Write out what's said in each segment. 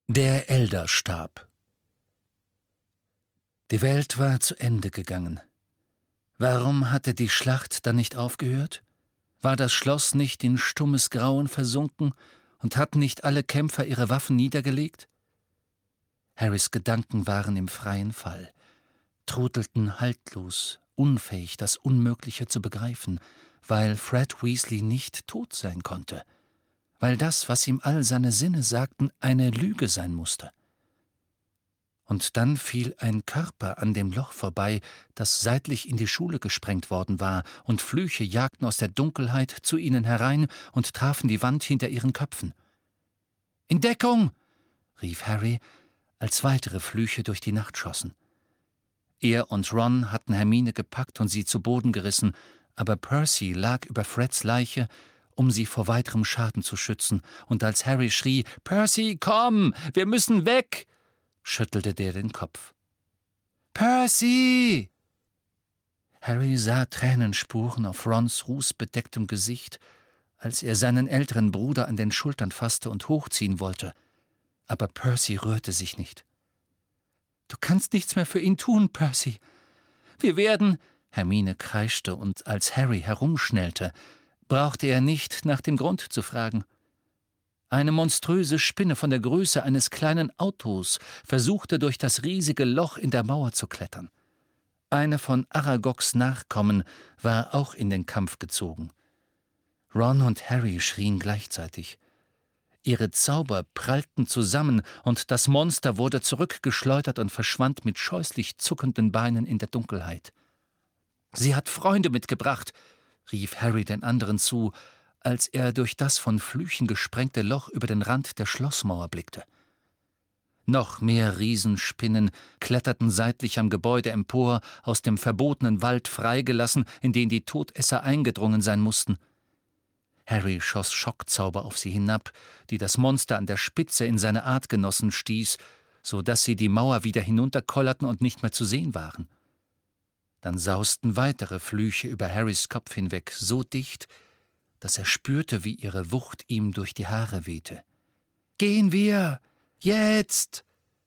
Der Elderstab. Die Welt war zu Ende gegangen. Warum hatte die Schlacht dann nicht aufgehört? War das Schloss nicht in stummes Grauen versunken und hatten nicht alle Kämpfer ihre Waffen niedergelegt? Harrys Gedanken waren im freien Fall, trudelten haltlos, unfähig, das Unmögliche zu begreifen, weil Fred Weasley nicht tot sein konnte, weil das, was ihm all seine Sinne sagten, eine Lüge sein musste. Und dann fiel ein Körper an dem Loch vorbei, das seitlich in die Schule gesprengt worden war, und Flüche jagten aus der Dunkelheit zu ihnen herein und trafen die Wand hinter ihren Köpfen. »In Deckung!« rief Harry, als weitere Flüche durch die Nacht schossen. Er und Ron hatten Hermine gepackt und sie zu Boden gerissen, aber Percy lag über Freds Leiche, um sie vor weiterem Schaden zu schützen, und als Harry schrie, »Percy, komm, wir müssen weg!« schüttelte der den Kopf. »Percy!« Harry sah Tränenspuren auf Rons rußbedecktem Gesicht, als er seinen älteren Bruder an den Schultern fasste und hochziehen wollte. Aber Percy rührte sich nicht. »Du kannst nichts mehr für ihn tun, Percy. Wir werden...« Hermine kreischte, und als Harry herumschnellte, brauchte er nicht nach dem Grund zu fragen. Eine monströse Spinne von der Größe eines kleinen Autos versuchte durch das riesige Loch in der Mauer zu klettern. Eine von Aragogs Nachkommen war auch in den Kampf gezogen. Ron und Harry schrien gleichzeitig. Ihre Zauber prallten zusammen, und das Monster wurde zurückgeschleudert und verschwand mit scheußlich zuckenden Beinen in der Dunkelheit. »Sie hat Freunde mitgebracht«, rief Harry den anderen zu, als er durch das von Flüchen gesprengte Loch über den Rand der Schlossmauer blickte. Noch mehr Riesenspinnen kletterten seitlich am Gebäude empor, aus dem verbotenen Wald freigelassen, in den die Todesser eingedrungen sein mussten. Harry schoss Schockzauber auf sie hinab, die das Monster an der Spitze in seine Artgenossen stieß, so dass sie die Mauer wieder hinunterkollerten und nicht mehr zu sehen waren. Dann sausten weitere Flüche über Harrys Kopf hinweg, so dicht, dass er spürte, wie ihre Wucht ihm durch die Haare wehte. »Gehen wir! Jetzt!«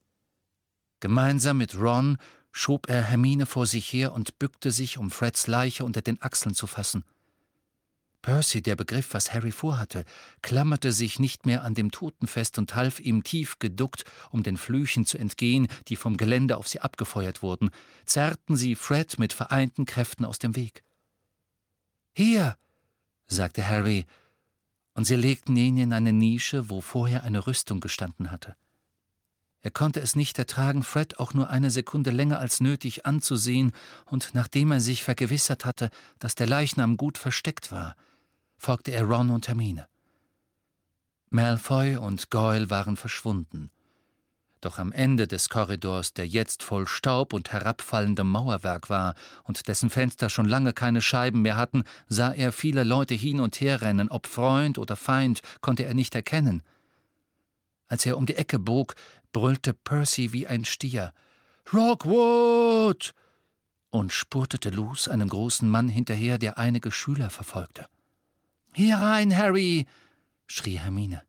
Gemeinsam mit Ron schob er Hermine vor sich her und bückte sich, um Freds Leiche unter den Achseln zu fassen. Percy, der begriff, was Harry vorhatte, klammerte sich nicht mehr an dem Toten fest und half ihm tief geduckt, um den Flüchen zu entgehen, die vom Gelände auf sie abgefeuert wurden, zerrten sie Fred mit vereinten Kräften aus dem Weg. »Hier«, sagte Harry, und sie legten ihn in eine Nische, wo vorher eine Rüstung gestanden hatte. Er konnte es nicht ertragen, Fred auch nur eine Sekunde länger als nötig anzusehen, und nachdem er sich vergewissert hatte, dass der Leichnam gut versteckt war, folgte er Ron und Hermine. Malfoy und Goyle waren verschwunden. Doch am Ende des Korridors, der jetzt voll Staub und herabfallendem Mauerwerk war und dessen Fenster schon lange keine Scheiben mehr hatten, sah er viele Leute hin und her rennen, ob Freund oder Feind, konnte er nicht erkennen. Als er um die Ecke bog, brüllte Percy wie ein Stier, »Rockwood!« und spurtete los einem großen Mann hinterher, der einige Schüler verfolgte. »Hier rein, Harry!« schrie Hermine.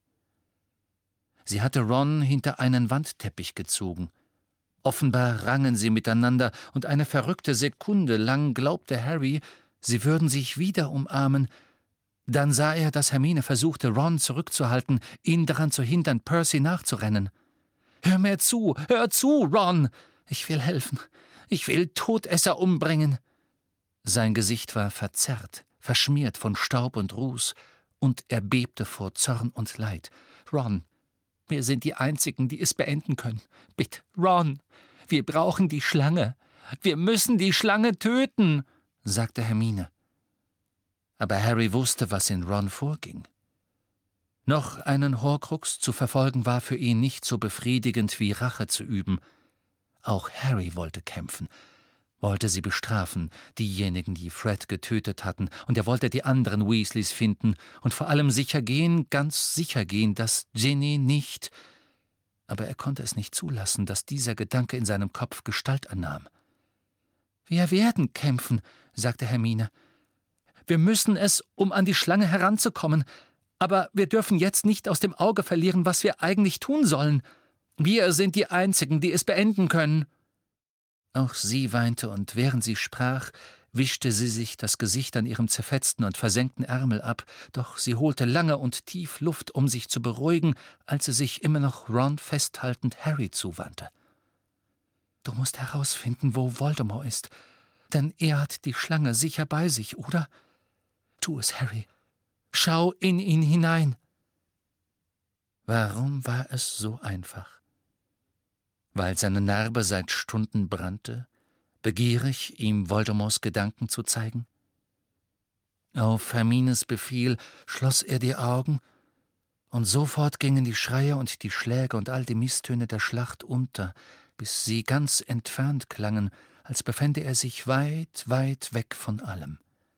Sie hatte Ron hinter einen Wandteppich gezogen. Offenbar rangen sie miteinander, und eine verrückte Sekunde lang glaubte Harry, sie würden sich wieder umarmen. Dann sah er, dass Hermine versuchte, Ron zurückzuhalten, ihn daran zu hindern, Percy nachzurennen. »Hör mir zu, hör zu, Ron! Ich will helfen. Ich will Todesser umbringen!« Sein Gesicht war verzerrt, verschmiert von Staub und Ruß, und er bebte vor Zorn und Leid. »Ron, wir sind die Einzigen, die es beenden können. Bitte, Ron, wir brauchen die Schlange. Wir müssen die Schlange töten«, sagte Hermine. Aber Harry wusste, was in Ron vorging. Noch einen Horcrux zu verfolgen war für ihn nicht so befriedigend wie Rache zu üben. Auch Harry wollte kämpfen, wollte sie bestrafen, diejenigen, die Fred getötet hatten, und er wollte die anderen Weasleys finden und vor allem sicher gehen, ganz sicher gehen, dass Ginny nicht... Aber er konnte es nicht zulassen, dass dieser Gedanke in seinem Kopf Gestalt annahm. »Wir werden kämpfen«, sagte Hermine. »Wir müssen es, um an die Schlange heranzukommen. Aber wir dürfen jetzt nicht aus dem Auge verlieren, was wir eigentlich tun sollen.« Wir sind die Einzigen, die es beenden können.« Auch sie weinte, und während sie sprach, wischte sie sich das Gesicht an ihrem zerfetzten und versengten Ärmel ab, doch sie holte lange und tief Luft, um sich zu beruhigen, als sie sich immer noch Ron festhaltend Harry zuwandte. »Du musst herausfinden, wo Voldemort ist, denn er hat die Schlange sicher bei sich, oder? Tu es, Harry. Schau in ihn hinein.« Warum war es so einfach? Weil seine Narbe seit Stunden brannte, begierig, ihm Voldemorts Gedanken zu zeigen? Auf Hermines Befehl schloss er die Augen, und sofort gingen die Schreie und die Schläge und all die Misstöne der Schlacht unter, bis sie ganz entfernt klangen, als befände er sich weit, weit weg von allem.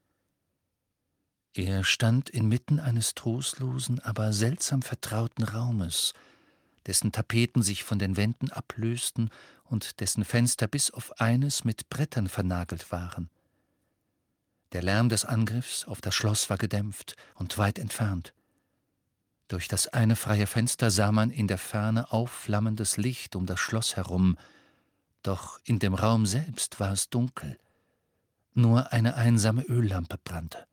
Er stand inmitten eines trostlosen, aber seltsam vertrauten Raumes, dessen Tapeten sich von den Wänden ablösten und dessen Fenster bis auf eines mit Brettern vernagelt waren. Der Lärm des Angriffs auf das Schloss war gedämpft und weit entfernt. Durch das eine freie Fenster sah man in der Ferne aufflammendes Licht um das Schloss herum, doch in dem Raum selbst war es dunkel. Nur eine einsame Öllampe brannte.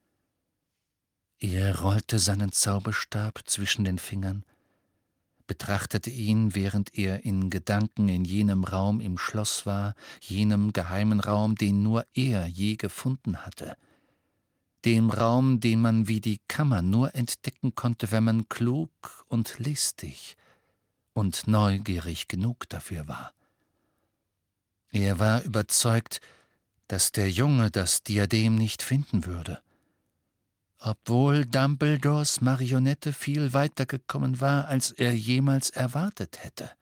Er rollte seinen Zauberstab zwischen den Fingern, betrachtete ihn, während er in Gedanken in jenem Raum im Schloss war, jenem geheimen Raum, den nur er je gefunden hatte, dem Raum, den man wie die Kammer nur entdecken konnte, wenn man klug und listig und neugierig genug dafür war. Er war überzeugt, dass der Junge das Diadem nicht finden würde, obwohl Dumbledores Marionette viel weiter gekommen war, als er jemals erwartet hätte.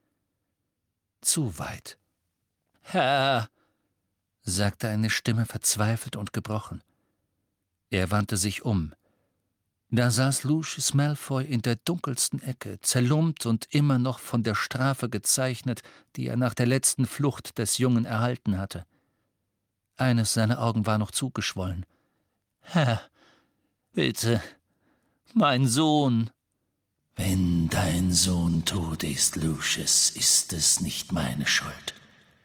Zu weit. »Herr«, sagte eine Stimme verzweifelt und gebrochen. Er wandte sich um. Da saß Lucius Malfoy in der dunkelsten Ecke, zerlumpt und immer noch von der Strafe gezeichnet, die er nach der letzten Flucht des Jungen erhalten hatte. Eines seiner Augen war noch zugeschwollen. »Herr, bitte, mein Sohn.« »Wenn dein Sohn tot ist, Lucius, ist es nicht meine Schuld.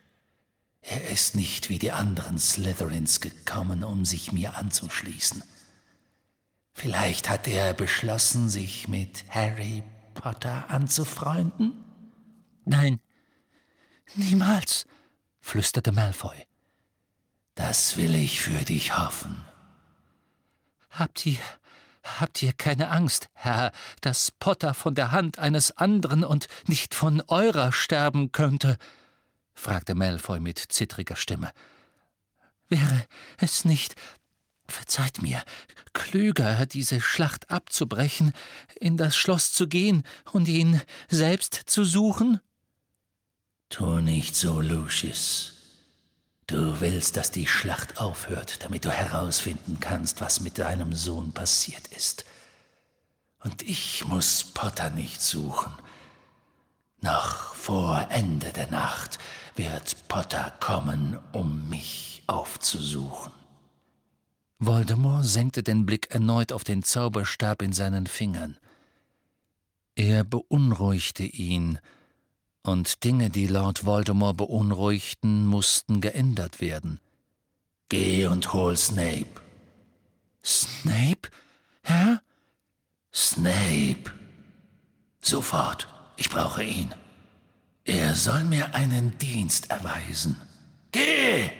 Er ist nicht wie die anderen Slytherins gekommen, um sich mir anzuschließen. Vielleicht hat er beschlossen, sich mit Harry Potter anzufreunden?« »Nein, niemals«, flüsterte Malfoy. »Das will ich für dich hoffen.« Habt ihr keine Angst, Herr, dass Potter von der Hand eines anderen und nicht von eurer sterben könnte?« fragte Malfoy mit zittriger Stimme. »Wäre es nicht, verzeiht mir, klüger, diese Schlacht abzubrechen, in das Schloss zu gehen und ihn selbst zu suchen?« »Tu nicht so, Lucius. Du willst, dass die Schlacht aufhört, damit du herausfinden kannst, was mit deinem Sohn passiert ist. Und ich muss Potter nicht suchen. Noch vor Ende der Nacht wird Potter kommen, um mich aufzusuchen.« Voldemort senkte den Blick erneut auf den Zauberstab in seinen Fingern. Er beunruhigte ihn, und Dinge, die Lord Voldemort beunruhigten, mussten geändert werden. »Geh und hol Snape.« »Snape, Herr?« »Snape. Sofort. Ich brauche ihn. Er soll mir einen Dienst erweisen. Geh!«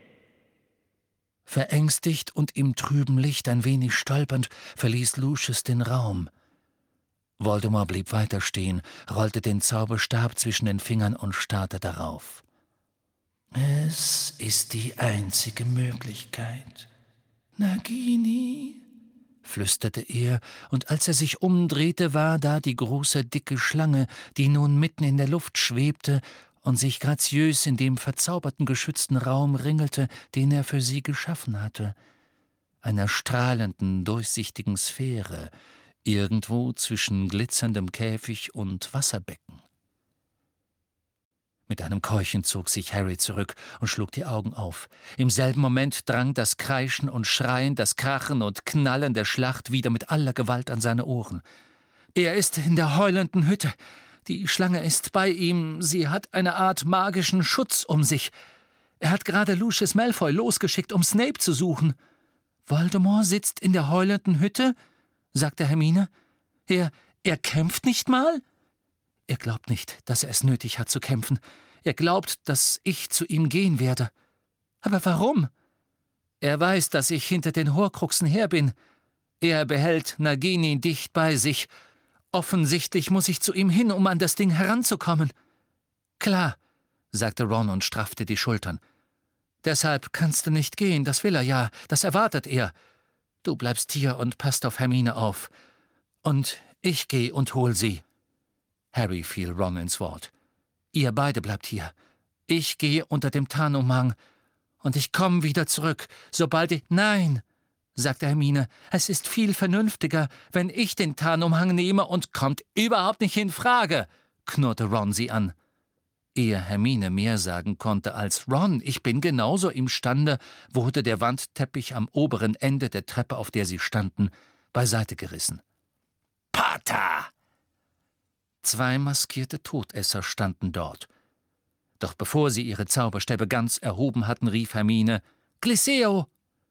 Verängstigt und im trüben Licht ein wenig stolpernd verließ Lucius den Raum. Voldemort blieb weiter stehen, rollte den Zauberstab zwischen den Fingern und starrte darauf. »Es ist die einzige Möglichkeit. Nagini«, flüsterte er, und als er sich umdrehte, war da die große, dicke Schlange, die nun mitten in der Luft schwebte und sich graziös in dem verzauberten, geschützten Raum ringelte, den er für sie geschaffen hatte, einer strahlenden, durchsichtigen Sphäre, irgendwo zwischen glitzerndem Käfig und Wasserbecken. Mit einem Keuchen zog sich Harry zurück und schlug die Augen auf. Im selben Moment drang das Kreischen und Schreien, das Krachen und Knallen der Schlacht wieder mit aller Gewalt an seine Ohren. »Er ist in der heulenden Hütte! Die Schlange ist bei ihm, sie hat eine Art magischen Schutz um sich. Er hat gerade Lucius Malfoy losgeschickt, um Snape zu suchen.« »Voldemort sitzt in der heulenden Hütte?« sagte Hermine. Er kämpft nicht mal?« »Er glaubt nicht, dass er es nötig hat zu kämpfen. Er glaubt, dass ich zu ihm gehen werde.« »Aber warum?« »Er weiß, dass ich hinter den Horcruxen her bin. Er behält Nagini dicht bei sich. Offensichtlich muss ich zu ihm hin, um an das Ding heranzukommen.« »Klar«, sagte Ron und straffte die Schultern. »Deshalb kannst du nicht gehen, das will er ja, das erwartet er. Du bleibst hier und passt auf Hermine auf. Und ich geh und hol sie.« Harry fiel Ron ins Wort. »Ihr beide bleibt hier. Ich gehe unter dem Tarnumhang. Und ich komme wieder zurück, sobald ich...« »Nein«, sagte Hermine, »es ist viel vernünftiger, wenn ich den Tarnumhang nehme und kommt überhaupt nicht in Frage«, knurrte Ron sie an. Ehe Hermine mehr sagen konnte als »Ron, ich bin genauso imstande«, wurde der Wandteppich am oberen Ende der Treppe, auf der sie standen, beiseite gerissen. »Pater!« 2 maskierte Todesser standen dort. Doch bevor sie ihre Zauberstäbe ganz erhoben hatten, rief Hermine, »Gliseo!«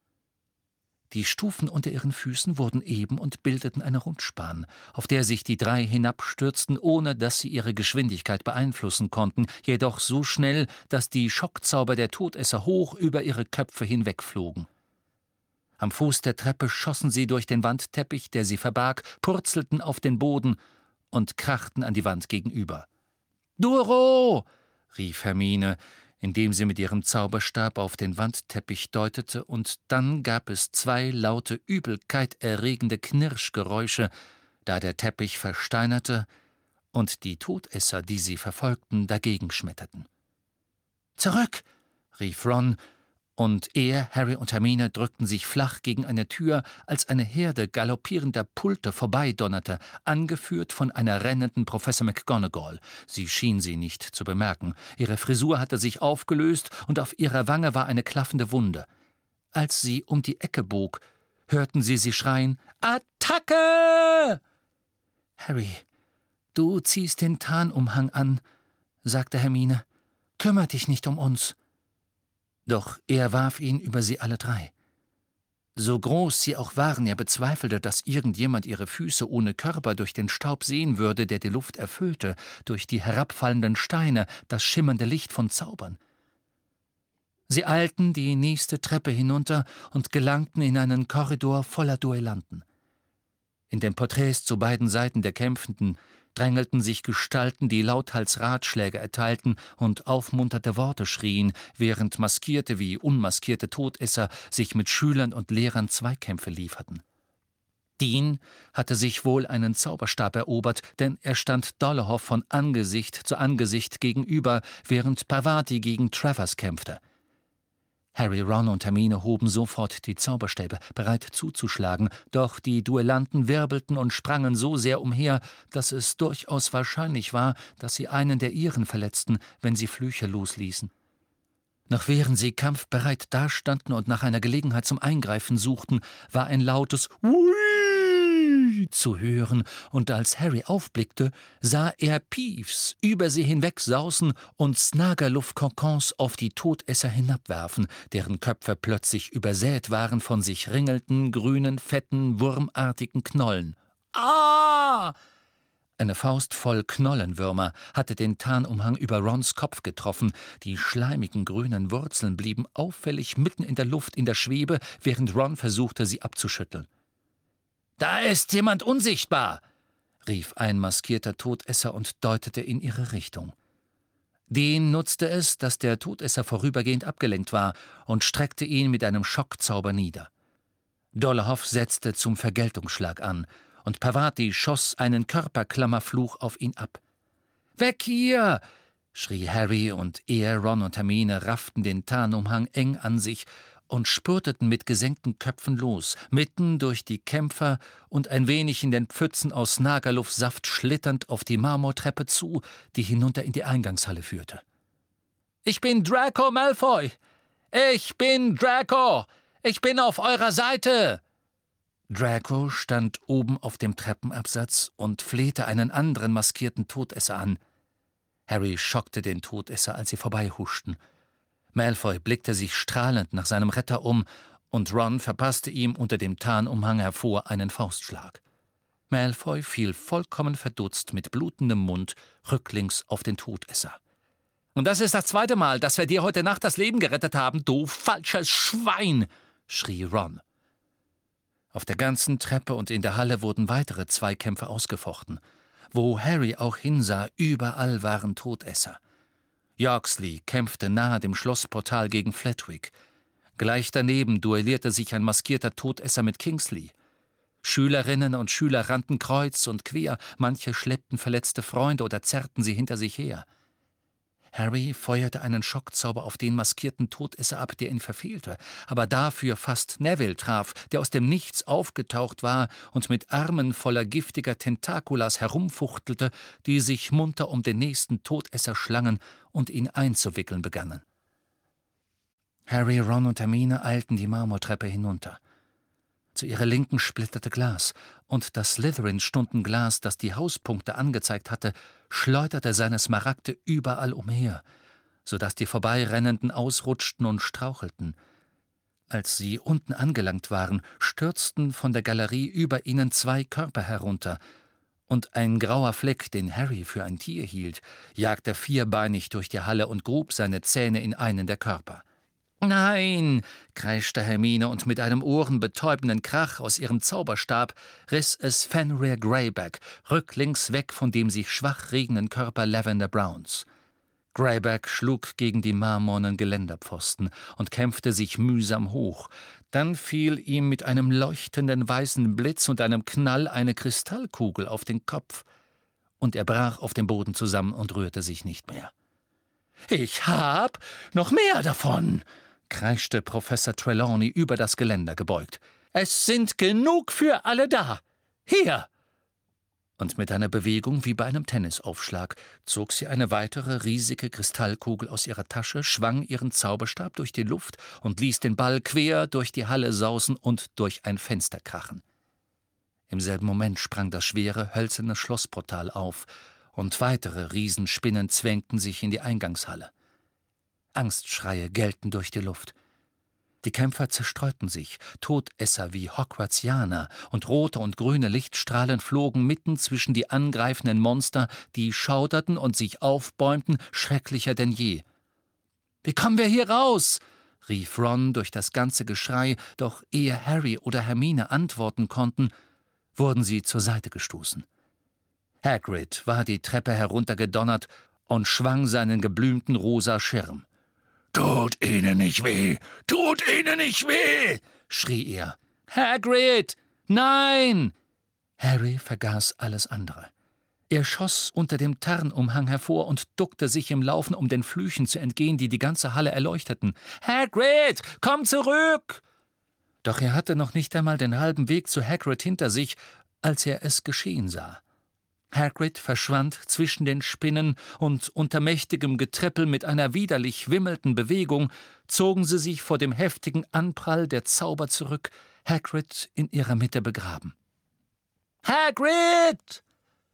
Die Stufen unter ihren Füßen wurden eben und bildeten eine Rundspahn, auf der sich die 3 hinabstürzten, ohne dass sie ihre Geschwindigkeit beeinflussen konnten, jedoch so schnell, dass die Schockzauber der Todesser hoch über ihre Köpfe hinwegflogen. Am Fuß der Treppe schossen sie durch den Wandteppich, der sie verbarg, purzelten auf den Boden und krachten an die Wand gegenüber. »Duro!« rief Hermine, indem sie mit ihrem Zauberstab auf den Wandteppich deutete, und dann gab es 2 laute, übelkeiterregende Knirschgeräusche, da der Teppich versteinerte und die Todesser, die sie verfolgten, dagegen schmetterten. »Zurück!« rief Ron, und er, Harry und Hermine drückten sich flach gegen eine Tür, als eine Herde galoppierender Pulte vorbeidonnerte, angeführt von einer rennenden Professor McGonagall. Sie schien sie nicht zu bemerken. Ihre Frisur hatte sich aufgelöst und auf ihrer Wange war eine klaffende Wunde. Als sie um die Ecke bog, hörten sie schreien, »Attacke!« »Harry, du ziehst den Tarnumhang an«, sagte Hermine. »Kümmer dich nicht um uns.« Doch er warf ihn über sie alle 3. So groß sie auch waren, er bezweifelte, dass irgendjemand ihre Füße ohne Körper durch den Staub sehen würde, der die Luft erfüllte, durch die herabfallenden Steine, das schimmernde Licht von Zaubern. Sie eilten die nächste Treppe hinunter und gelangten in einen Korridor voller Duellanten. In den Porträts zu beiden Seiten der Kämpfenden drängelten sich Gestalten, die lauthals Ratschläge erteilten und aufmunternde Worte schrien, während maskierte wie unmaskierte Todesser sich mit Schülern und Lehrern Zweikämpfe lieferten. Dean hatte sich wohl einen Zauberstab erobert, denn er stand Dolohov von Angesicht zu Angesicht gegenüber, während Parvati gegen Travers kämpfte. Harry, Ron und Hermine hoben sofort die Zauberstäbe, bereit zuzuschlagen, doch die Duellanten wirbelten und sprangen so sehr umher, dass es durchaus wahrscheinlich war, dass sie einen der ihren verletzten, wenn sie Flüche losließen. Noch während sie kampfbereit dastanden und nach einer Gelegenheit zum Eingreifen suchten, war ein lautes »Ui« zu hören, und als Harry aufblickte, sah er Peeves über sie hinweg sausen und Snagerluft-Kokons auf die Todesser hinabwerfen, deren Köpfe plötzlich übersät waren von sich ringelnden, grünen, fetten, wurmartigen Knollen. »Ah!« Eine Faust voll Knollenwürmer hatte den Tarnumhang über Rons Kopf getroffen. Die schleimigen grünen Wurzeln blieben auffällig mitten in der Luft in der Schwebe, während Ron versuchte, sie abzuschütteln. »Da ist jemand unsichtbar«, rief ein maskierter Todesser und deutete in ihre Richtung. Den nutzte es, dass der Todesser vorübergehend abgelenkt war, und streckte ihn mit einem Schockzauber nieder. Dolohov setzte zum Vergeltungsschlag an, und Parvati schoss einen Körperklammerfluch auf ihn ab. »Weg hier!« schrie Harry, und er, Ron und Hermine rafften den Tarnumhang eng an sich und spurteten mit gesenkten Köpfen los, mitten durch die Kämpfer und ein wenig in den Pfützen aus Snagerluftsaft schlitternd auf die Marmortreppe zu, die hinunter in die Eingangshalle führte. »Ich bin Draco Malfoy! Ich bin Draco! Ich bin auf eurer Seite!« Draco stand oben auf dem Treppenabsatz und flehte einen anderen maskierten Todesser an. Harry schockte den Todesser, als sie vorbeihuschten. Malfoy blickte sich strahlend nach seinem Retter um, und Ron verpasste ihm unter dem Tarnumhang hervor einen Faustschlag. Malfoy fiel vollkommen verdutzt mit blutendem Mund rücklings auf den Todesser. »Und das ist das zweite Mal, dass wir dir heute Nacht das Leben gerettet haben, du falsches Schwein«, schrie Ron. Auf der ganzen Treppe und in der Halle wurden weitere Zweikämpfe ausgefochten. Wo Harry auch hinsah, überall waren Todesser. Yorksley kämpfte nahe dem Schlossportal gegen Flitwick. Gleich daneben duellierte sich ein maskierter Todesser mit Kingsley. Schülerinnen und Schüler rannten kreuz und quer, manche schleppten verletzte Freunde oder zerrten sie hinter sich her. Harry feuerte einen Schockzauber auf den maskierten Todesser ab, der ihn verfehlte, aber dafür fast Neville traf, der aus dem Nichts aufgetaucht war und mit Armen voller giftiger Tentakulas herumfuchtelte, die sich munter um den nächsten Todesser schlangen und ihn einzuwickeln begannen. Harry, Ron und Hermine eilten die Marmortreppe hinunter. Zu ihrer Linken splitterte Glas, und das Slytherin-Stundenglas, das die Hauspunkte angezeigt hatte, schleuderte seine Smaragde überall umher, sodass die Vorbeirennenden ausrutschten und strauchelten. Als sie unten angelangt waren, stürzten von der Galerie über ihnen 2 Körper herunter, und ein grauer Fleck, den Harry für ein Tier hielt, jagte vierbeinig durch die Halle und grub seine Zähne in einen der Körper. »Nein«, kreischte Hermine, und mit einem ohrenbetäubenden Krach aus ihrem Zauberstab riss es Fenrir Greyback rücklings weg von dem sich schwach regenden Körper Lavender Browns. Greyback schlug gegen die marmornen Geländerpfosten und kämpfte sich mühsam hoch. Dann fiel ihm mit einem leuchtenden weißen Blitz und einem Knall eine Kristallkugel auf den Kopf, und er brach auf dem Boden zusammen und rührte sich nicht mehr. »Ich hab noch mehr davon«, kreischte Professor Trelawney über das Geländer gebeugt. »Es sind genug für alle da. Hier!« Und mit einer Bewegung wie bei einem Tennisaufschlag zog sie eine weitere riesige Kristallkugel aus ihrer Tasche, schwang ihren Zauberstab durch die Luft und ließ den Ball quer durch die Halle sausen und durch ein Fenster krachen. Im selben Moment sprang das schwere, hölzerne Schlossportal auf, und weitere Riesenspinnen zwängten sich in die Eingangshalle. Angstschreie gellten durch die Luft. Die Kämpfer zerstreuten sich, Todesser wie Hogwartsianer, und rote und grüne Lichtstrahlen flogen mitten zwischen die angreifenden Monster, die schauderten und sich aufbäumten, schrecklicher denn je. »Wie kommen wir hier raus?« rief Ron durch das ganze Geschrei, doch ehe Harry oder Hermine antworten konnten, wurden sie zur Seite gestoßen. Hagrid war die Treppe heruntergedonnert und schwang seinen geblümten rosa Schirm. »Tut ihnen nicht weh! Tut ihnen nicht weh!« schrie er. »Hagrid! Nein!« Harry vergaß alles andere. Er schoss unter dem Tarnumhang hervor und duckte sich im Laufen, um den Flüchen zu entgehen, die die ganze Halle erleuchteten. »Hagrid, komm zurück!« Doch er hatte noch nicht einmal den halben Weg zu Hagrid hinter sich, als er es geschehen sah. Hagrid verschwand zwischen den Spinnen, und unter mächtigem Getrippel mit einer widerlich wimmelnden Bewegung zogen sie sich vor dem heftigen Anprall der Zauber zurück, Hagrid in ihrer Mitte begraben. »Hagrid!«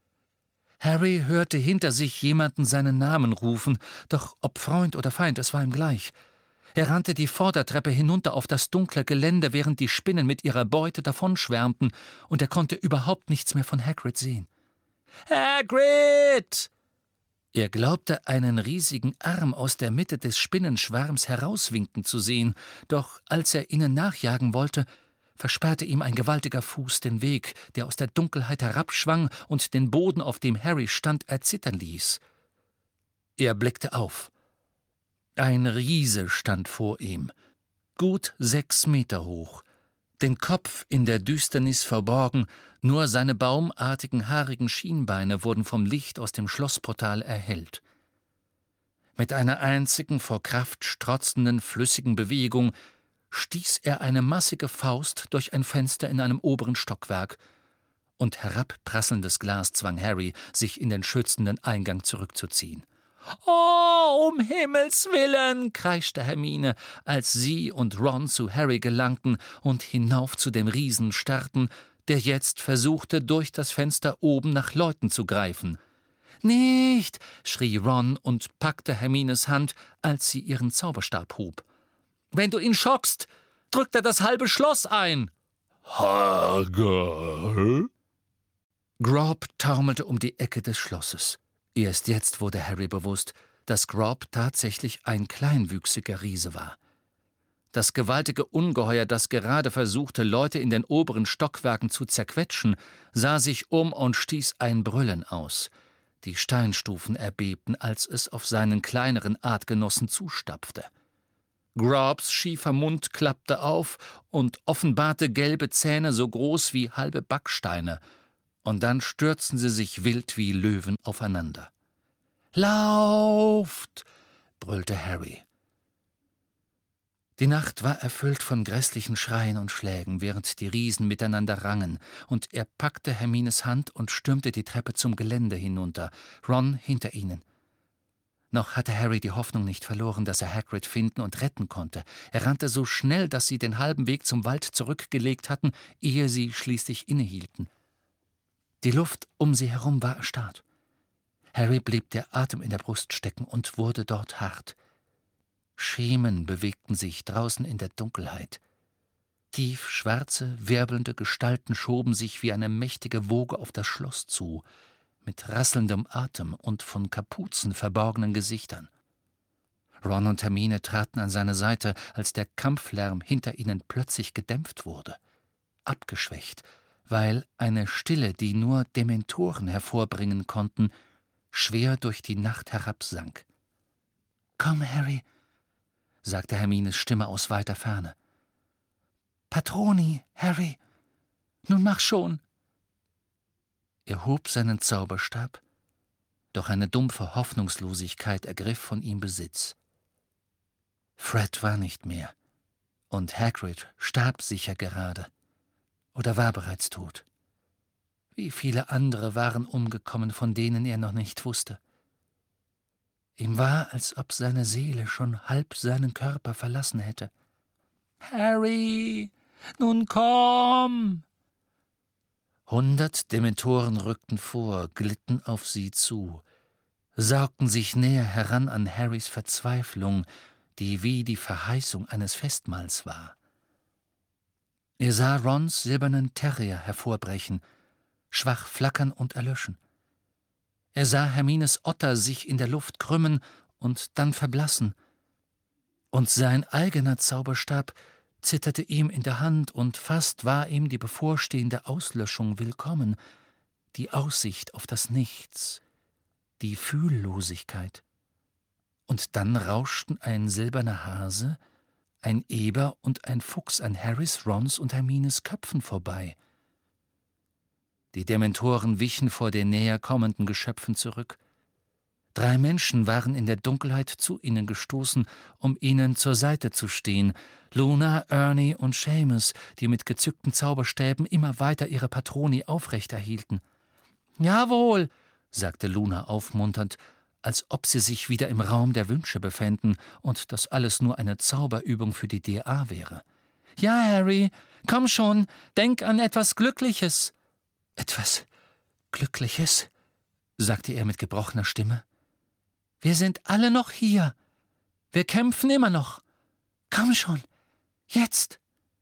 Harry hörte hinter sich jemanden seinen Namen rufen, doch ob Freund oder Feind, es war ihm gleich. Er rannte die Vordertreppe hinunter auf das dunkle Gelände, während die Spinnen mit ihrer Beute davonschwärmten, und er konnte überhaupt nichts mehr von Hagrid sehen. »Hagrid!« Er glaubte, einen riesigen Arm aus der Mitte des Spinnenschwarms herauswinken zu sehen, doch als er ihnen nachjagen wollte, versperrte ihm ein gewaltiger Fuß den Weg, der aus der Dunkelheit herabschwang und den Boden, auf dem Harry stand, erzittern ließ. Er blickte auf. Ein Riese stand vor ihm, gut 6 Meter hoch, den Kopf in der Düsternis verborgen, nur seine baumartigen, haarigen Schienbeine wurden vom Licht aus dem Schlossportal erhellt. Mit einer einzigen, vor Kraft strotzenden, flüssigen Bewegung stieß er eine massige Faust durch ein Fenster in einem oberen Stockwerk, und herabprasselndes Glas zwang Harry, sich in den schützenden Eingang zurückzuziehen. »Oh, um Himmels willen«, kreischte Hermine, als sie und Ron zu Harry gelangten und hinauf zu dem Riesen starrten, der jetzt versuchte, durch das Fenster oben nach Leuten zu greifen. »Nicht«, schrie Ron und packte Hermines Hand, als sie ihren Zauberstab hob. »Wenn du ihn schockst, drückt er das halbe Schloss ein.« »Hagar?« Grob taumelte um die Ecke des Schlosses. Erst jetzt wurde Harry bewusst, dass Grob tatsächlich ein kleinwüchsiger Riese war. Das gewaltige Ungeheuer, das gerade versuchte, Leute in den oberen Stockwerken zu zerquetschen, sah sich um und stieß ein Brüllen aus. Die Steinstufen erbebten, als es auf seinen kleineren Artgenossen zustapfte. Grobs schiefer Mund klappte auf und offenbarte gelbe Zähne so groß wie halbe Backsteine, und dann stürzten sie sich wild wie Löwen aufeinander. »Lauft!« brüllte Harry. Die Nacht war erfüllt von grässlichen Schreien und Schlägen, während die Riesen miteinander rangen, und er packte Hermines Hand und stürmte die Treppe zum Gelände hinunter, Ron hinter ihnen. Noch hatte Harry die Hoffnung nicht verloren, dass er Hagrid finden und retten konnte. Er rannte so schnell, dass sie den halben Weg zum Wald zurückgelegt hatten, ehe sie schließlich innehielten. Die Luft um sie herum war erstarrt. Harry blieb der Atem in der Brust stecken und wurde dort hart. Schemen bewegten sich draußen in der Dunkelheit. Tief schwarze, wirbelnde Gestalten schoben sich wie eine mächtige Woge auf das Schloss zu, mit rasselndem Atem und von Kapuzen verborgenen Gesichtern. Ron und Hermine traten an seine Seite, als der Kampflärm hinter ihnen plötzlich gedämpft wurde, abgeschwächt, weil eine Stille, die nur Dementoren hervorbringen konnten, schwer durch die Nacht herabsank. »Komm, Harry«, sagte Hermines Stimme aus weiter Ferne. »Patroni, Harry, nun mach schon!« Er hob seinen Zauberstab, doch eine dumpfe Hoffnungslosigkeit ergriff von ihm Besitz. Fred war nicht mehr, und Hagrid starb sicher gerade oder war bereits tot. Wie viele andere waren umgekommen, von denen er noch nicht wusste. Ihm war, als ob seine Seele schon halb seinen Körper verlassen hätte. »Harry, nun komm!« 100 Dementoren rückten vor, glitten auf sie zu, saugten sich näher heran an Harrys Verzweiflung, die wie die Verheißung eines Festmahls war. Er sah Rons silbernen Terrier hervorbrechen, schwach flackern und erlöschen. Er sah Hermines Otter sich in der Luft krümmen und dann verblassen. Und sein eigener Zauberstab zitterte ihm in der Hand, und fast war ihm die bevorstehende Auslöschung willkommen, die Aussicht auf das Nichts, die Fühllosigkeit. Und dann rauschten ein silberner Hase, ein Eber und ein Fuchs an Harrys, Rons und Hermines Köpfen vorbei. Die Dementoren wichen vor den näher kommenden Geschöpfen zurück. 3 Menschen waren in der Dunkelheit zu ihnen gestoßen, um ihnen zur Seite zu stehen. Luna, Ernie und Seamus, die mit gezückten Zauberstäben immer weiter ihre Patroni aufrechterhielten. »Jawohl«, sagte Luna aufmunternd, als ob sie sich wieder im Raum der Wünsche befänden und das alles nur eine Zauberübung für die DA wäre. »Ja, Harry, komm schon, denk an etwas Glückliches.« »Etwas Glückliches?«, sagte er mit gebrochener Stimme. »Wir sind alle noch hier. Wir kämpfen immer noch. Komm schon, jetzt!«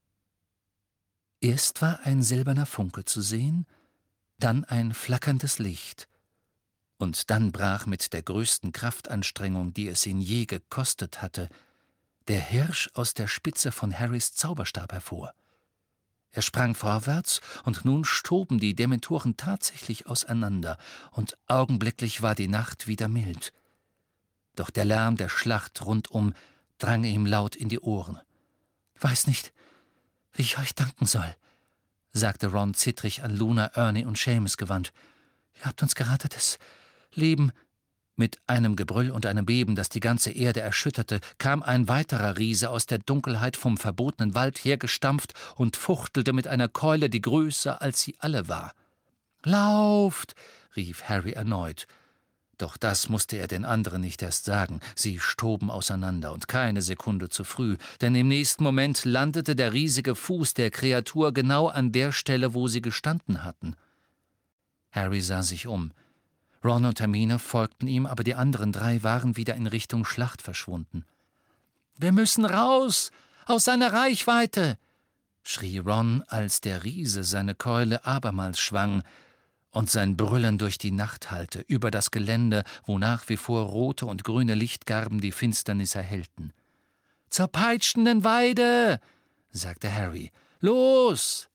Erst war ein silberner Funke zu sehen, dann ein flackerndes Licht, und dann brach mit der größten Kraftanstrengung, die es ihn je gekostet hatte, der Hirsch aus der Spitze von Harrys Zauberstab hervor. Er sprang vorwärts, und nun stoben die Dementoren tatsächlich auseinander, und augenblicklich war die Nacht wieder mild. Doch der Lärm der Schlacht rundum drang ihm laut in die Ohren. »Weiß nicht, wie ich euch danken soll«, sagte Ron zittrig an Luna, Ernie und Seamus gewandt. »Ihr habt uns gerade das Leben...« Mit einem Gebrüll und einem Beben, das die ganze Erde erschütterte, kam ein weiterer Riese aus der Dunkelheit vom verbotenen Wald hergestampft und fuchtelte mit einer Keule, die größer als sie alle war. »Lauft«, rief Harry erneut. Doch das musste er den anderen nicht erst sagen. Sie stoben auseinander, und keine Sekunde zu früh, denn im nächsten Moment landete der riesige Fuß der Kreatur genau an der Stelle, wo sie gestanden hatten. Harry sah sich um. Ron und Hermine folgten ihm, aber die anderen drei waren wieder in Richtung Schlacht verschwunden. »Wir müssen raus! Aus seiner Reichweite!« schrie Ron, als der Riese seine Keule abermals schwang und sein Brüllen durch die Nacht hallte, über das Gelände, wo nach wie vor rote und grüne Lichtgarben die Finsternis erhellten. »Zur peitschenden Weide«, sagte Harry. »Los!«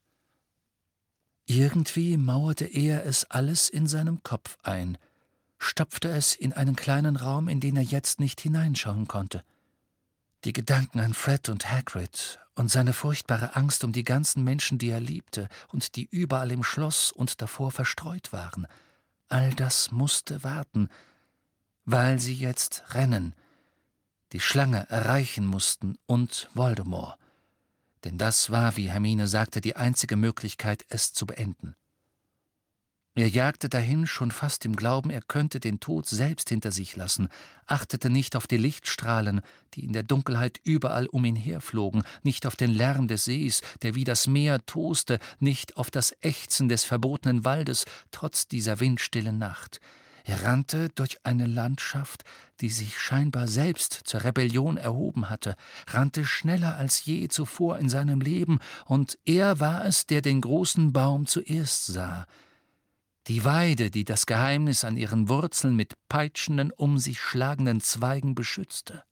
Irgendwie mauerte er es alles in seinem Kopf ein, stopfte es in einen kleinen Raum, in den er jetzt nicht hineinschauen konnte. Die Gedanken an Fred und Hagrid und seine furchtbare Angst um die ganzen Menschen, die er liebte und die überall im Schloss und davor verstreut waren, all das musste warten, weil sie jetzt rennen, die Schlange erreichen mussten und Voldemort. Denn das war, wie Hermine sagte, die einzige Möglichkeit, es zu beenden. Er jagte dahin, schon fast im Glauben, er könnte den Tod selbst hinter sich lassen, achtete nicht auf die Lichtstrahlen, die in der Dunkelheit überall um ihn herflogen, nicht auf den Lärm des Sees, der wie das Meer toste, nicht auf das Ächzen des verbotenen Waldes, trotz dieser windstillen Nacht. Er rannte durch eine Landschaft, die sich scheinbar selbst zur Rebellion erhoben hatte, rannte schneller als je zuvor in seinem Leben, und er war es, der den großen Baum zuerst sah. Die Weide, die das Geheimnis an ihren Wurzeln mit peitschenden, um sich schlagenden Zweigen beschützte.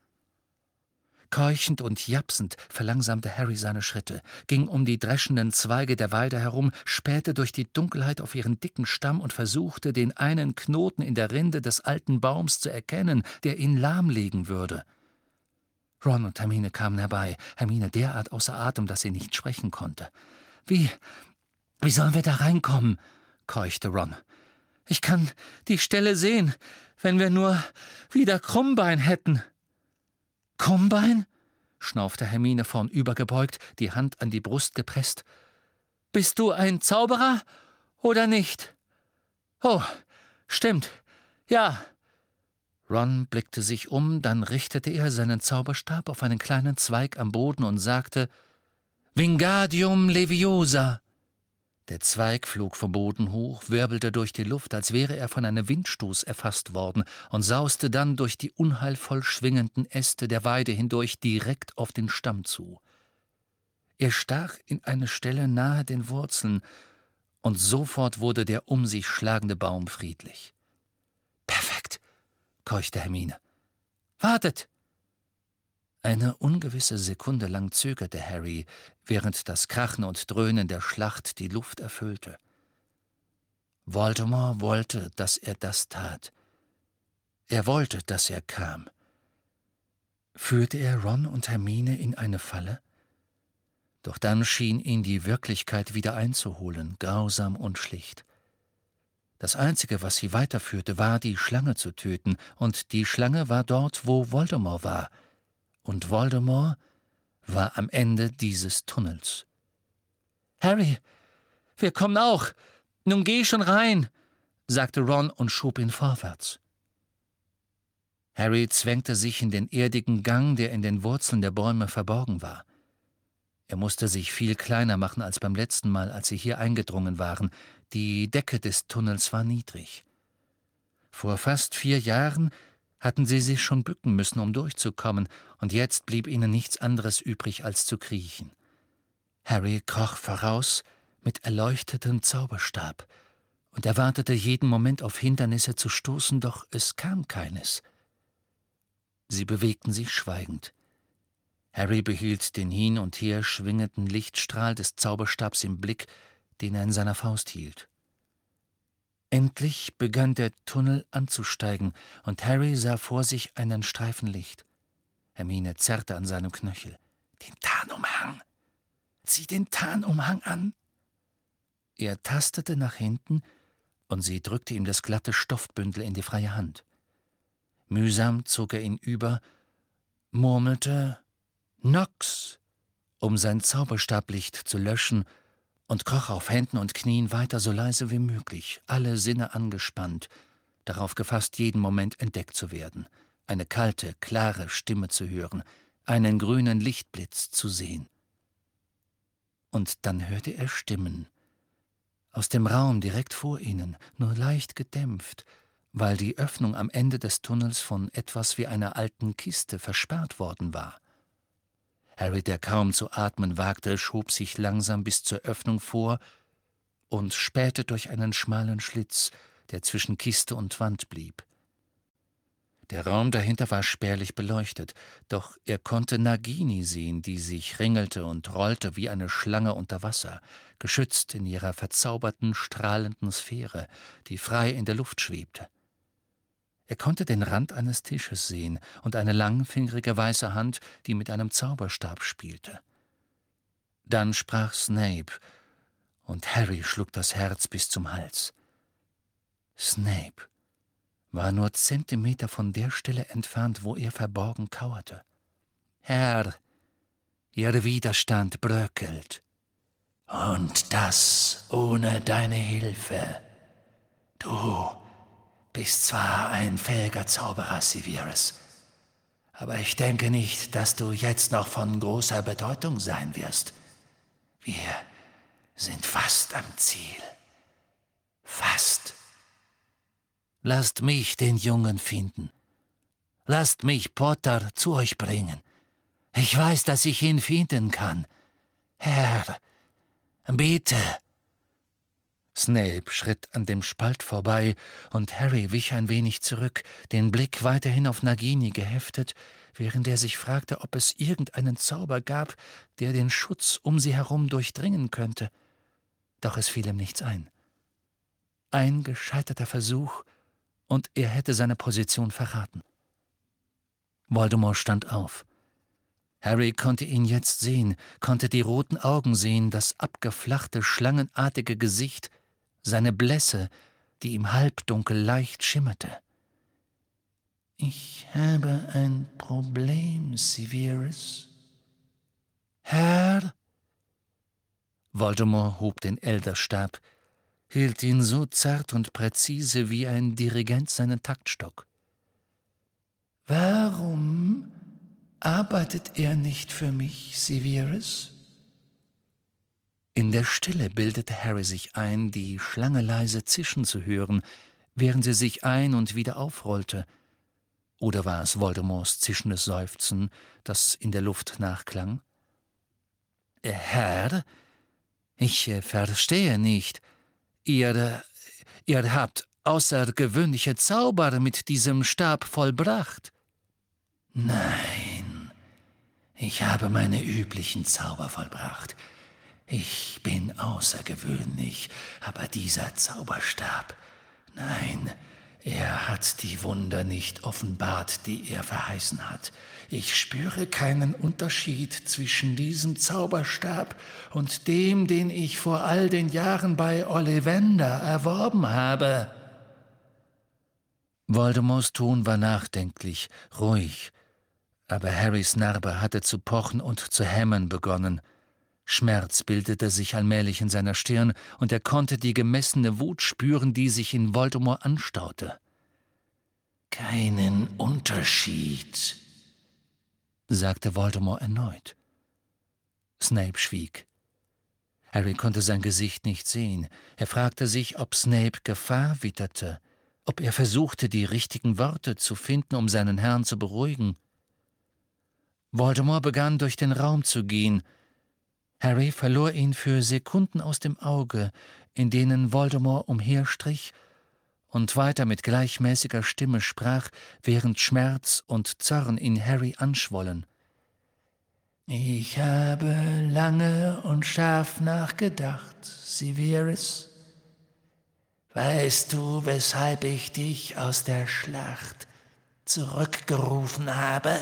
Keuchend und japsend verlangsamte Harry seine Schritte, ging um die dreschenden Zweige der Weide herum, spähte durch die Dunkelheit auf ihren dicken Stamm und versuchte, den einen Knoten in der Rinde des alten Baums zu erkennen, der ihn lahmlegen würde. Ron und Hermine kamen herbei, Hermine derart außer Atem, dass sie nicht sprechen konnte. Wie sollen wir da reinkommen?« keuchte Ron. »Ich kann die Stelle sehen, wenn wir nur wieder Krummbein hätten.« »Krummbein?« schnaufte Hermine vornübergebeugt, die Hand an die Brust gepresst. »Bist du ein Zauberer oder nicht?« »Oh, stimmt, ja.« Ron blickte sich um, dann richtete er seinen Zauberstab auf einen kleinen Zweig am Boden und sagte: »Wingardium Leviosa!« Der Zweig flog vom Boden hoch, wirbelte durch die Luft, als wäre er von einem Windstoß erfasst worden, und sauste dann durch die unheilvoll schwingenden Äste der Weide hindurch direkt auf den Stamm zu. Er stach in eine Stelle nahe den Wurzeln, und sofort wurde der um sich schlagende Baum friedlich. »Perfekt«, keuchte Hermine. »Wartet!« Eine ungewisse Sekunde lang zögerte Harry, während das Krachen und Dröhnen der Schlacht die Luft erfüllte. Voldemort wollte, dass er das tat. Er wollte, dass er kam. Führte er Ron und Hermine in eine Falle? Doch dann schien ihn die Wirklichkeit wieder einzuholen, grausam und schlicht. Das Einzige, was sie weiterführte, war, die Schlange zu töten, und die Schlange war dort, wo Voldemort war. Und Voldemort war am Ende dieses Tunnels. »Harry, wir kommen auch. Nun geh schon rein«, sagte Ron und schob ihn vorwärts. Harry zwängte sich in den erdigen Gang, der in den Wurzeln der Bäume verborgen war. Er musste sich viel kleiner machen als beim letzten Mal, als sie hier eingedrungen waren. Die Decke des Tunnels war niedrig. Vor fast 4 Jahren hatten sie sich schon bücken müssen, um durchzukommen, und jetzt blieb ihnen nichts anderes übrig, als zu kriechen. Harry kroch voraus mit erleuchtetem Zauberstab und erwartete jeden Moment auf Hindernisse zu stoßen, doch es kam keines. Sie bewegten sich schweigend. Harry behielt den hin und her schwingenden Lichtstrahl des Zauberstabs im Blick, den er in seiner Faust hielt. Endlich begann der Tunnel anzusteigen, und Harry sah vor sich einen Streifen Licht. Hermine zerrte an seinem Knöchel. »Den Tarnumhang! Zieh den Tarnumhang an!« Er tastete nach hinten, und sie drückte ihm das glatte Stoffbündel in die freie Hand. Mühsam zog er ihn über, murmelte »Nox«, um sein Zauberstablicht zu löschen, und kroch auf Händen und Knien weiter so leise wie möglich, alle Sinne angespannt, darauf gefasst, jeden Moment entdeckt zu werden, eine kalte, klare Stimme zu hören, einen grünen Lichtblitz zu sehen. Und dann hörte er Stimmen. Aus dem Raum direkt vor ihnen, nur leicht gedämpft, weil die Öffnung am Ende des Tunnels von etwas wie einer alten Kiste versperrt worden war. Harry, der kaum zu atmen wagte, schob sich langsam bis zur Öffnung vor und spähte durch einen schmalen Schlitz, der zwischen Kiste und Wand blieb. Der Raum dahinter war spärlich beleuchtet, doch er konnte Nagini sehen, die sich ringelte und rollte wie eine Schlange unter Wasser, geschützt in ihrer verzauberten, strahlenden Sphäre, die frei in der Luft schwebte. Er konnte den Rand eines Tisches sehen und eine langfingerige weiße Hand, die mit einem Zauberstab spielte. Dann sprach Snape, und Harry schlug das Herz bis zum Hals. Snape war nur Zentimeter von der Stelle entfernt, wo er verborgen kauerte. »Herr, Ihr Widerstand bröckelt.« »Und das ohne deine Hilfe. Du bist zwar ein fähiger Zauberer, Severus, aber ich denke nicht, dass du jetzt noch von großer Bedeutung sein wirst. Wir sind fast am Ziel. Fast. Lasst mich den Jungen finden. Lasst mich Potter zu euch bringen. Ich weiß, dass ich ihn finden kann. Herr, bitte.« Snape schritt an dem Spalt vorbei, und Harry wich ein wenig zurück, den Blick weiterhin auf Nagini geheftet, während er sich fragte, ob es irgendeinen Zauber gab, der den Schutz um sie herum durchdringen könnte. Doch es fiel ihm nichts ein. Ein gescheiterter Versuch, und er hätte seine Position verraten. Voldemort stand auf. Harry konnte ihn jetzt sehen, konnte die roten Augen sehen, das abgeflachte, schlangenartige Gesicht, seine Blässe, die im Halbdunkel leicht schimmerte. »Ich habe ein Problem, Severus.« »Herr?« Voldemort hob den Elderstab, hielt ihn so zart und präzise wie ein Dirigent seinen Taktstock. »Warum arbeitet er nicht für mich, Severus?« In der Stille bildete Harry sich ein, die Schlange leise zischen zu hören, während sie sich ein- und wieder aufrollte. Oder war es Voldemorts zischendes Seufzen, das in der Luft nachklang? »Herr, ich verstehe nicht. Ihr habt außergewöhnliche Zauber mit diesem Stab vollbracht.« »Nein, ich habe meine üblichen Zauber vollbracht. Ich bin außergewöhnlich, aber dieser Zauberstab, nein, er hat die Wunder nicht offenbart, die er verheißen hat. Ich spüre keinen Unterschied zwischen diesem Zauberstab und dem, den ich vor all den Jahren bei Ollivander erworben habe.« Voldemorts Ton war nachdenklich, ruhig, aber Harrys Narbe hatte zu pochen und zu hämmern begonnen. Schmerz bildete sich allmählich in seiner Stirn, und er konnte die gemessene Wut spüren, die sich in Voldemort anstaute. »Keinen Unterschied«, sagte Voldemort erneut. Snape schwieg. Harry konnte sein Gesicht nicht sehen. Er fragte sich, ob Snape Gefahr witterte, ob er versuchte, die richtigen Worte zu finden, um seinen Herrn zu beruhigen. Voldemort begann, durch den Raum zu gehen. Harry verlor ihn für Sekunden aus dem Auge, in denen Voldemort umherstrich und weiter mit gleichmäßiger Stimme sprach, während Schmerz und Zorn in Harry anschwollen. »Ich habe lange und scharf nachgedacht, Severus. Weißt du, weshalb ich dich aus der Schlacht zurückgerufen habe?«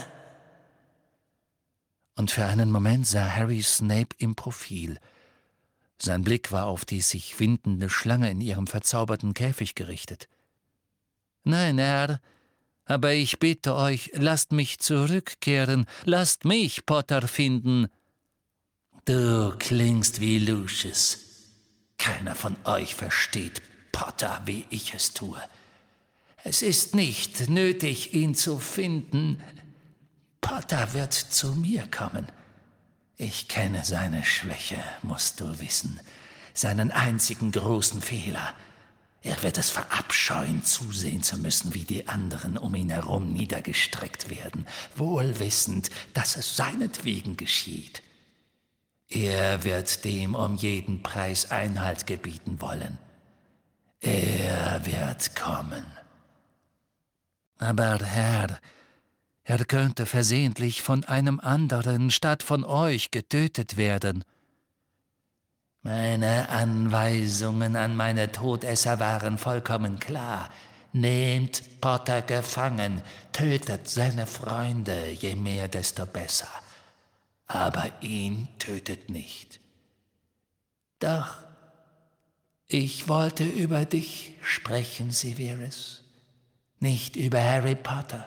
Und für einen Moment sah Harry Snape im Profil. Sein Blick war auf die sich windende Schlange in ihrem verzauberten Käfig gerichtet. »Nein, Herr, aber ich bitte euch, lasst mich zurückkehren, lasst mich Potter finden.« »Du klingst wie Lucius. Keiner von euch versteht Potter, wie ich es tue. Es ist nicht nötig, ihn zu finden. Potter wird zu mir kommen. Ich kenne seine Schwäche, musst du wissen. Seinen einzigen großen Fehler. Er wird es verabscheuen, zusehen zu müssen, wie die anderen um ihn herum niedergestreckt werden, wohl wissend, dass es seinetwegen geschieht. Er wird dem um jeden Preis Einhalt gebieten wollen. Er wird kommen. Aber Herr, er könnte versehentlich von einem anderen statt von euch getötet werden. Meine Anweisungen an meine Todesser waren vollkommen klar. Nehmt Potter gefangen, tötet seine Freunde, je mehr, desto besser. Aber ihn tötet nicht. Doch, ich wollte über dich sprechen, Severus, nicht über Harry Potter.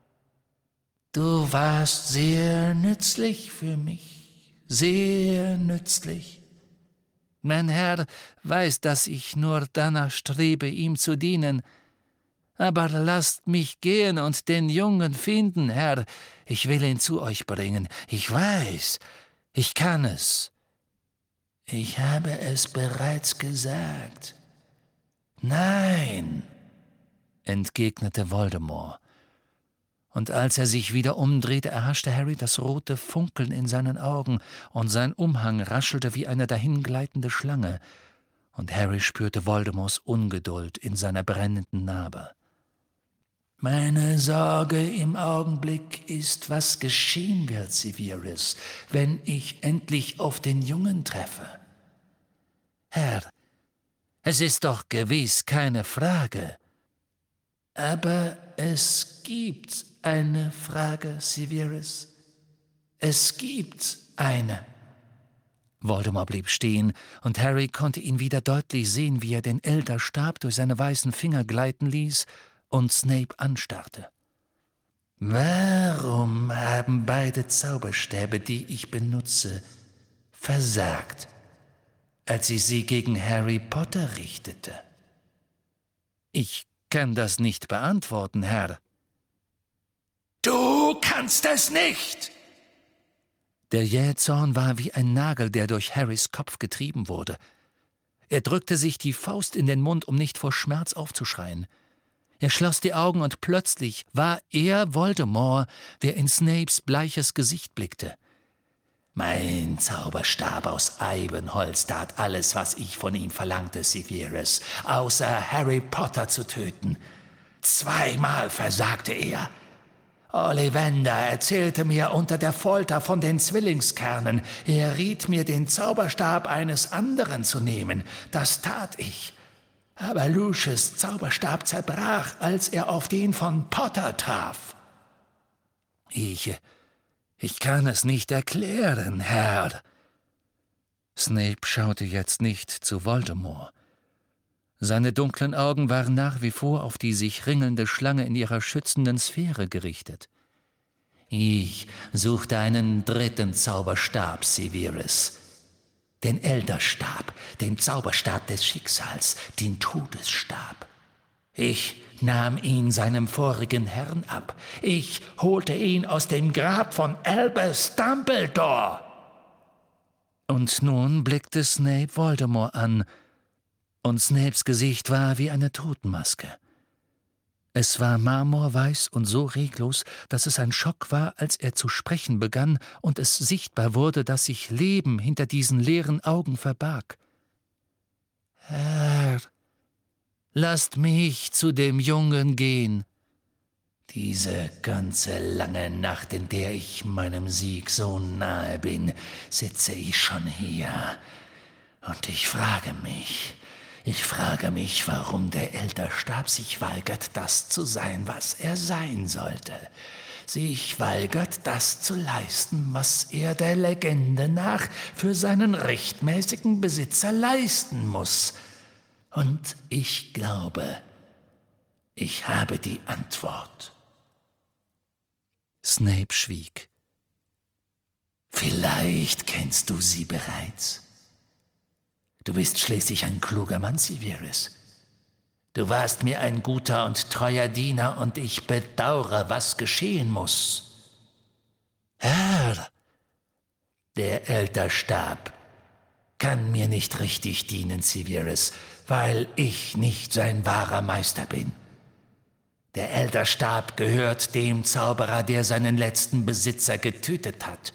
Du warst sehr nützlich für mich, sehr nützlich. Mein Herr weiß, dass ich nur danach strebe, ihm zu dienen. Aber lasst mich gehen und den Jungen finden, Herr. Ich will ihn zu euch bringen. Ich weiß, ich kann es. Ich habe es bereits gesagt. Nein, entgegnete Voldemort. Und als er sich wieder umdrehte, erhaschte Harry das rote Funkeln in seinen Augen, und sein Umhang raschelte wie eine dahingleitende Schlange, und Harry spürte Voldemorts Ungeduld in seiner brennenden Narbe. Meine Sorge im Augenblick ist, was geschehen wird, Severus, wenn ich endlich auf den Jungen treffe. Herr, es ist doch gewiss keine Frage. Aber es gibt eine Frage, Severus. Es gibt eine. Voldemort blieb stehen, und Harry konnte ihn wieder deutlich sehen, wie er den Elderstab durch seine weißen Finger gleiten ließ und Snape anstarrte. Warum haben beide Zauberstäbe, die ich benutze, versagt, als ich sie gegen Harry Potter richtete? Ich kann das nicht beantworten, Herr. Du kannst es nicht! Der Jähzorn war wie ein Nagel, der durch Harrys Kopf getrieben wurde. Er drückte sich die Faust in den Mund, um nicht vor Schmerz aufzuschreien. Er schloss die Augen, und plötzlich war er Voldemort, der in Snapes bleiches Gesicht blickte. Mein Zauberstab aus Eibenholz tat alles, was ich von ihm verlangte, Severus, außer Harry Potter zu töten. 2-mal versagte er. Ollivander erzählte mir unter der Folter von den Zwillingskernen. Er riet mir, den Zauberstab eines anderen zu nehmen. Das tat ich. Aber Lucius' Zauberstab zerbrach, als er auf den von Potter traf. Ich kann es nicht erklären, Herr. Snape schaute jetzt nicht zu Voldemort. Seine dunklen Augen waren nach wie vor auf die sich ringelnde Schlange in ihrer schützenden Sphäre gerichtet. Ich suchte einen dritten Zauberstab, Severus. Den Elderstab, den Zauberstab des Schicksals, den Todesstab. Ich nahm ihn seinem vorigen Herrn ab. Ich holte ihn aus dem Grab von Albus Dumbledore. Und nun blickte Snape Voldemort an, und Snapes Gesicht war wie eine Totenmaske. Es war marmorweiß und so reglos, dass es ein Schock war, als er zu sprechen begann und es sichtbar wurde, dass sich Leben hinter diesen leeren Augen verbarg. »Herr, lasst mich zu dem Jungen gehen.« Diese ganze lange Nacht, in der ich meinem Sieg so nahe bin, sitze ich schon hier. Und ich frage mich, warum der Elderstab sich weigert, das zu sein, was er sein sollte. Sich weigert, das zu leisten, was er der Legende nach für seinen rechtmäßigen Besitzer leisten muss. Und ich glaube, ich habe die Antwort. Snape schwieg. Vielleicht kennst du sie bereits. Du bist schließlich ein kluger Mann, Severus. Du warst mir ein guter und treuer Diener, und ich bedauere, was geschehen muss. Herr, Der Elterstab kann mir nicht richtig dienen, Severus, weil ich nicht sein wahrer Meister bin. Der Elterstab gehört dem Zauberer, der seinen letzten Besitzer getötet hat.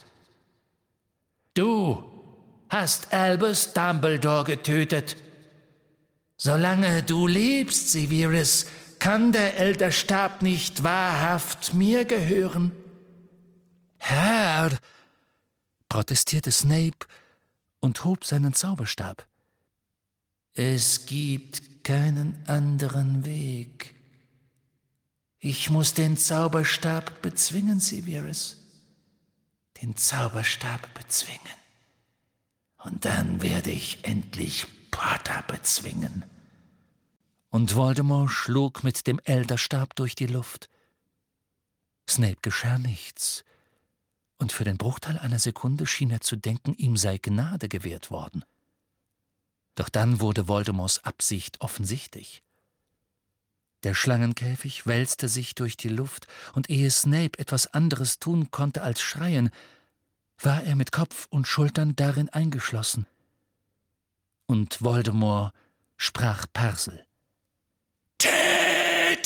Du hast Albus Dumbledore getötet. Solange du lebst, Severus, kann der Elterstab nicht wahrhaft mir gehören. Herr, protestierte Snape und hob seinen Zauberstab. Es gibt keinen anderen Weg. Ich muss den Zauberstab bezwingen, Severus. Den Zauberstab bezwingen. Und dann werde ich endlich Potter bezwingen. Und Voldemort schlug mit dem Elderstab durch die Luft. Snape geschah nichts, und für den Bruchteil einer Sekunde schien er zu denken, ihm sei Gnade gewährt worden. Doch dann wurde Voldemorts Absicht offensichtlich. Der Schlangenkäfig wälzte sich durch die Luft, und ehe Snape etwas anderes tun konnte als schreien, war er mit Kopf und Schultern darin eingeschlossen. Und Voldemort sprach Parsel. Töte!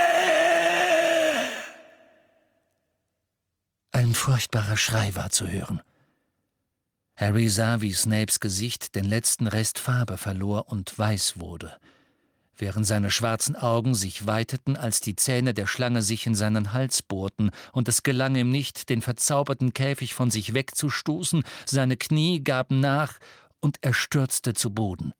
Ein furchtbarer Schrei war zu hören. Harry sah, wie Snapes Gesicht den letzten Rest Farbe verlor und weiß wurde, während seine schwarzen Augen sich weiteten, als die Zähne der Schlange sich in seinen Hals bohrten, und es gelang ihm nicht, den verzauberten Käfig von sich wegzustoßen, seine Knie gaben nach, und er stürzte zu Boden.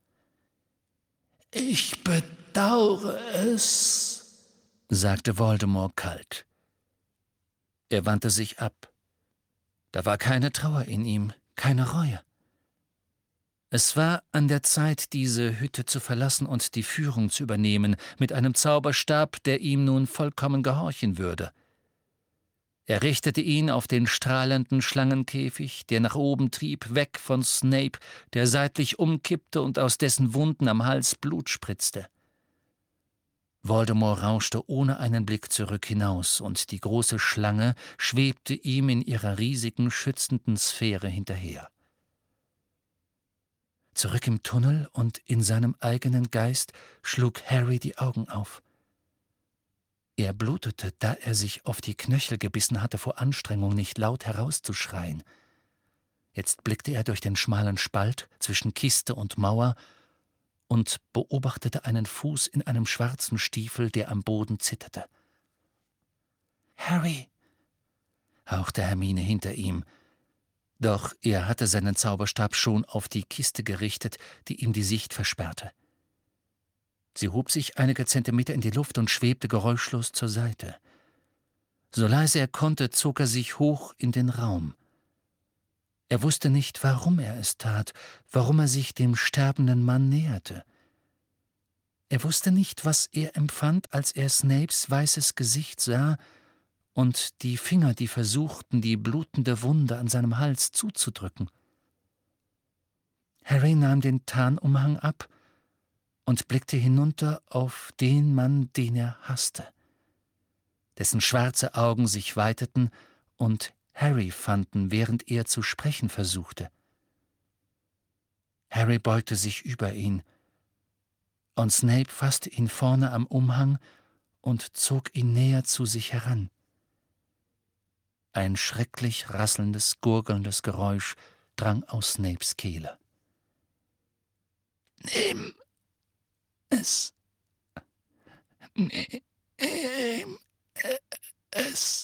»Ich bedauere es«, sagte Voldemort kalt. Er wandte sich ab. Da war keine Trauer in ihm, keine Reue. Es war an der Zeit, diese Hütte zu verlassen und die Führung zu übernehmen, mit einem Zauberstab, der ihm nun vollkommen gehorchen würde. Er richtete ihn auf den strahlenden Schlangenkäfig, der nach oben trieb, weg von Snape, der seitlich umkippte und aus dessen Wunden am Hals Blut spritzte. Voldemort rauschte ohne einen Blick zurück hinaus, und die große Schlange schwebte ihm in ihrer riesigen, schützenden Sphäre hinterher. Zurück im Tunnel und in seinem eigenen Geist schlug Harry die Augen auf. Er blutete, da er sich auf die Knöchel gebissen hatte vor Anstrengung, nicht laut herauszuschreien. Jetzt blickte er durch den schmalen Spalt zwischen Kiste und Mauer und beobachtete einen Fuß in einem schwarzen Stiefel, der am Boden zitterte. »Harry«, hauchte Hermine hinter ihm, doch er hatte seinen Zauberstab schon auf die Kiste gerichtet, die ihm die Sicht versperrte. Sie hob sich einige Zentimeter in die Luft und schwebte geräuschlos zur Seite. So leise er konnte, zog er sich hoch in den Raum. Er wusste nicht, warum er es tat, warum er sich dem sterbenden Mann näherte. Er wusste nicht, was er empfand, als er Snapes weißes Gesicht sah und die Finger, die versuchten, die blutende Wunde an seinem Hals zuzudrücken. Harry nahm den Tarnumhang ab und blickte hinunter auf den Mann, den er hasste, dessen schwarze Augen sich weiteten und Harry fanden, während er zu sprechen versuchte. Harry beugte sich über ihn, und Snape fasste ihn vorne am Umhang und zog ihn näher zu sich heran. Ein schrecklich rasselndes, gurgelndes Geräusch drang aus Snapes Kehle. »Nimm es. Nimm es.«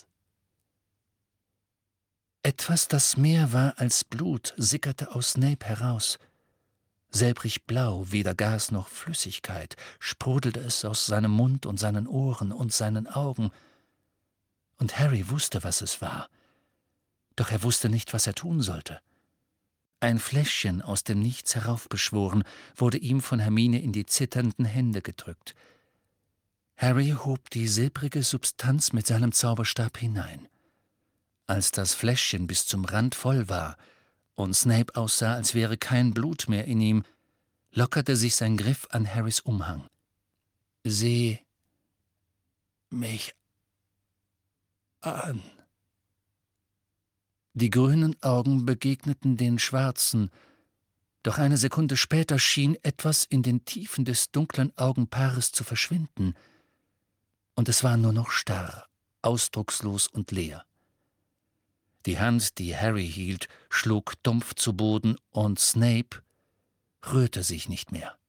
Etwas, das mehr war als Blut, sickerte aus Snape heraus. Selbrig blau, weder Gas noch Flüssigkeit, sprudelte es aus seinem Mund und seinen Ohren und seinen Augen. Und Harry wusste, was es war. Doch er wusste nicht, was er tun sollte. Ein Fläschchen, aus dem Nichts heraufbeschworen, wurde ihm von Hermine in die zitternden Hände gedrückt. Harry hob die silbrige Substanz mit seinem Zauberstab hinein. Als das Fläschchen bis zum Rand voll war und Snape aussah, als wäre kein Blut mehr in ihm, lockerte sich sein Griff an Harrys Umhang. Sieh mich an. Die grünen Augen begegneten den schwarzen, doch eine Sekunde später schien etwas in den Tiefen des dunklen Augenpaares zu verschwinden, und es war nur noch starr, ausdruckslos und leer. Die Hand, die Harry hielt, schlug dumpf zu Boden, und Snape rührte sich nicht mehr.